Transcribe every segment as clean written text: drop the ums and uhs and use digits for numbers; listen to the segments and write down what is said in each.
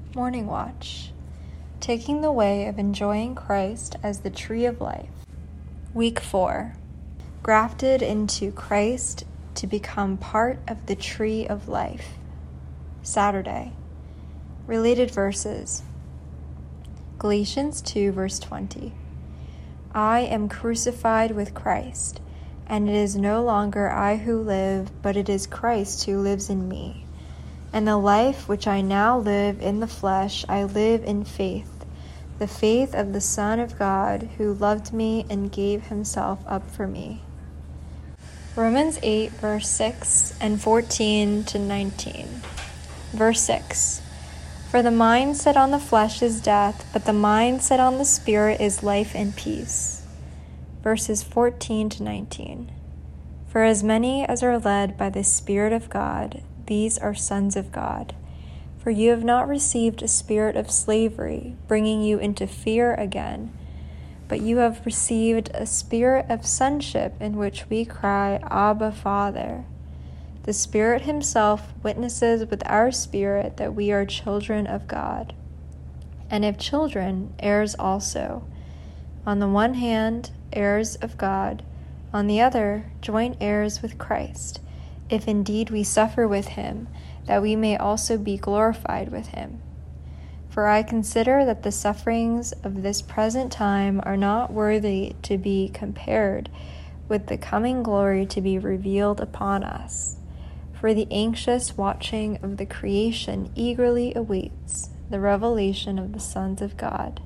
Morning Watch. Taking the way of enjoying Christ as the tree of life. Week 4. Grafted into Christ to become part of the tree of life. Saturday. Related verses. Galatians 2 verse 20. I am crucified with Christ, and it is no longer I who live, but it is Christ who lives in me. And the life which I now live in the flesh, I live in faith, the faith of the Son of God, who loved me and gave himself up for me. Romans 8, verse 6 and 14 to 19. Verse 6. For the mind set on the flesh is death, but the mind set on the Spirit is life and peace. Verses 14 to 19. For as many as are led by the Spirit of God, these are sons of God. For you have not received a spirit of slavery, bringing you into fear again, but you have received a spirit of sonship in which we cry, Abba, Father. The Spirit himself witnesses with our spirit that we are children of God. And if children, heirs also. On the one hand, heirs of God, on the other, joint heirs with Christ, if indeed we suffer with him, that we may also be glorified with him. For I consider that the sufferings of this present time are not worthy to be compared with the coming glory to be revealed upon us. For the anxious watching of the creation eagerly awaits the revelation of the sons of God.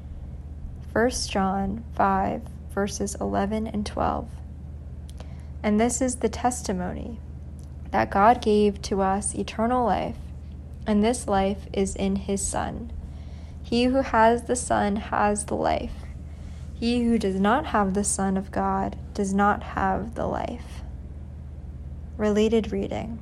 1 John 5, verses 11 and 12. And this is the testimony, that God gave to us eternal life, and this life is in his Son. He who has the Son has the life. He who does not have the Son of God does not have the life. Related reading.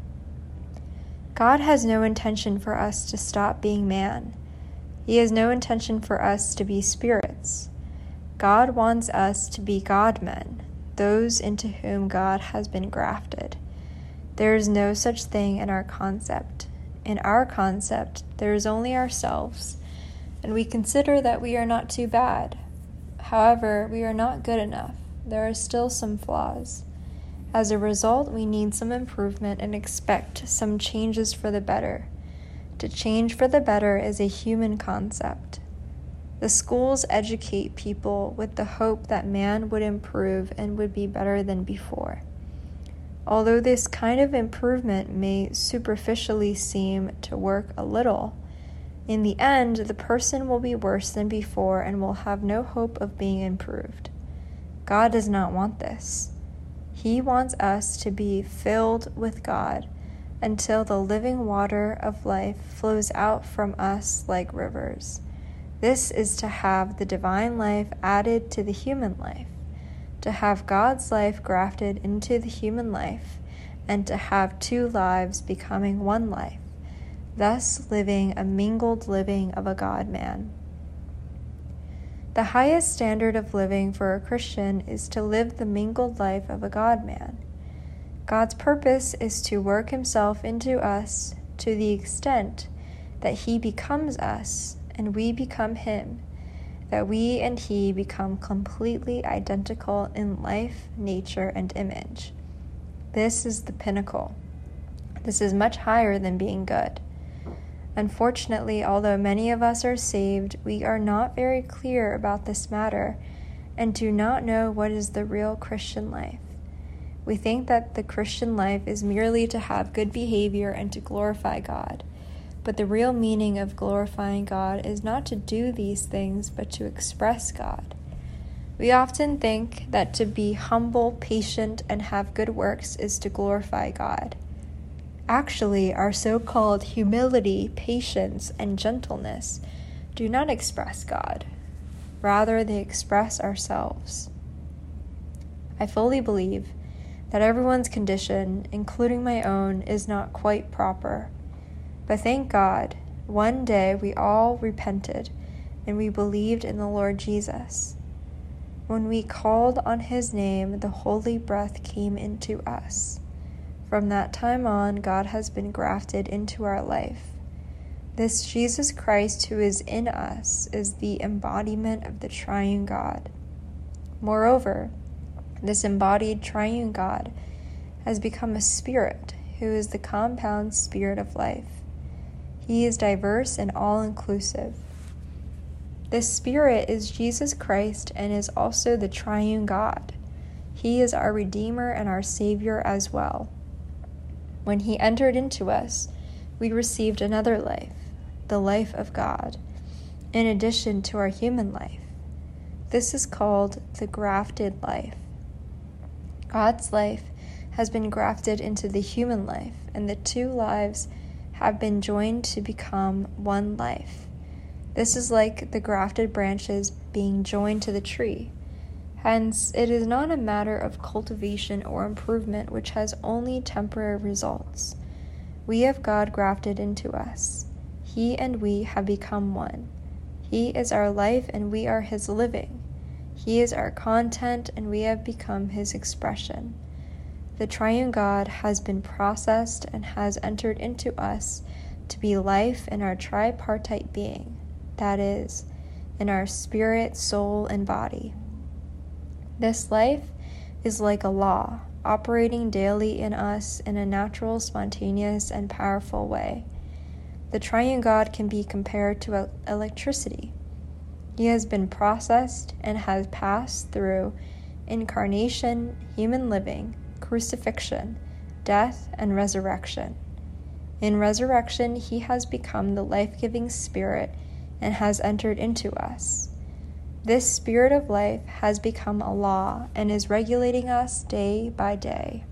God has no intention for us to stop being man. He has no intention for us to be spirits. God wants us to be God-men, those into whom God has been grafted. There is no such thing in our concept. In our concept, there is only ourselves, and we consider that we are not too bad. However, we are not good enough. There are still some flaws. As a result, we need some improvement and expect some changes for the better. To change for the better is a human concept. The schools educate people with the hope that man would improve and would be better than before. Although this kind of improvement may superficially seem to work a little, in the end, the person will be worse than before and will have no hope of being improved. God does not want this. He wants us to be filled with God until the living water of life flows out from us like rivers. This is to have the divine life added to the human life, to have God's life grafted into the human life, and to have two lives becoming one life, thus living a mingled living of a God-man. The highest standard of living for a Christian is to live the mingled life of a God-man. God's purpose is to work himself into us to the extent that he becomes us and we become him, that we and he become completely identical in life, nature, and image. This is the pinnacle. This is much higher than being good. Unfortunately, although many of us are saved, we are not very clear about this matter and do not know what is the real Christian life. We think that the Christian life is merely to have good behavior and to glorify God. But the real meaning of glorifying God is not to do these things, but to express God. We often think that to be humble, patient, and have good works is to glorify God. Actually, our so-called humility, patience, and gentleness do not express God. Rather, they express ourselves. I fully believe that everyone's condition, including my own, is not quite proper. But thank God, one day we all repented and we believed in the Lord Jesus. When we called on his name, the holy breath came into us. From that time on, God has been grafted into our life. This Jesus Christ who is in us is the embodiment of the triune God. Moreover, this embodied triune God has become a spirit who is the compound spirit of life. He is diverse and all-inclusive. This spirit is Jesus Christ and is also the triune God. He is our Redeemer and our Savior as well. When he entered into us, we received another life, the life of God, in addition to our human life. This is called the grafted life. God's life has been grafted into the human life, and the two lives have been joined to become one life. This is like the grafted branches being joined to the tree. Hence, it is not a matter of cultivation or improvement which has only temporary results. We have God grafted into us. He and we have become one. He is our life and we are his living. He is our content and we have become his expression. The triune God has been processed and has entered into us to be life in our tripartite being, that is, in our spirit, soul, and body. This life is like a law, operating daily in us in a natural, spontaneous, and powerful way. The triune God can be compared to electricity. He has been processed and has passed through incarnation, human living, crucifixion, death, and resurrection. In resurrection, he has become the life-giving spirit and has entered into us. This spirit of life has become a law and is regulating us day by day.